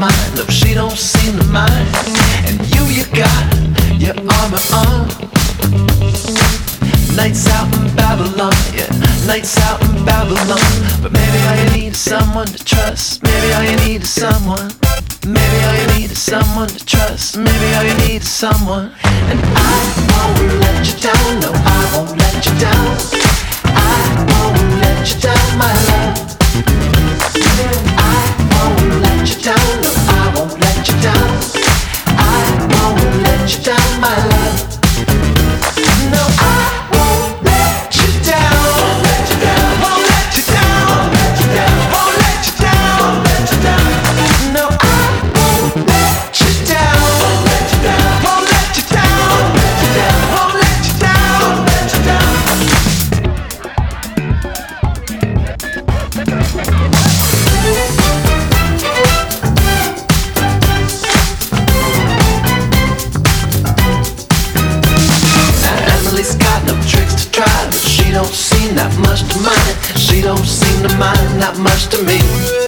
mind. No, she don't seem to mind. And you got your armor on. Nights out in Babylon, yeah, nights out in Babylon. But maybe all you need is someone to trust. Maybe all you need is someone. Maybe all you need is someone to trust. Maybe all you need is someone. And I won't let you down. No, I won't let you down. I won't let you down, my love. I won't let you down. No, I won't let you down. I won't let you down, my love. No, I won't let you down. Won't let you down. Won't let you down. Won't let you down. Won't let you down. Won't let you down. No, I won't let you down. Won't let you down. Won't let you down. Won't let you down. Won't let you down. Won't let you down. Emily's got no tricks to try, but she don't seem that much to mind. She don't seem to mind that much to me.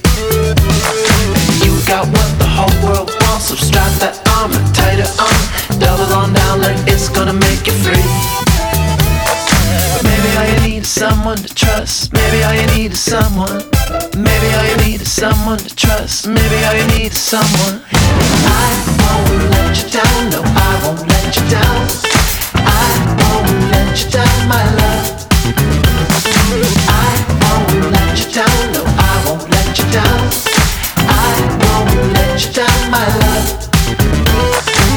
You got what the whole world wants, so strap that armor tighter on. Double on down like it's gonna make you free. But maybe all you need is someone to trust. Maybe all you need is someone. Maybe all you need is someone to trust. Maybe all you need is someone. I won't let you down. No, I won't let you down. I won't let you down, my love. I won't let you down. No, I won't let you down.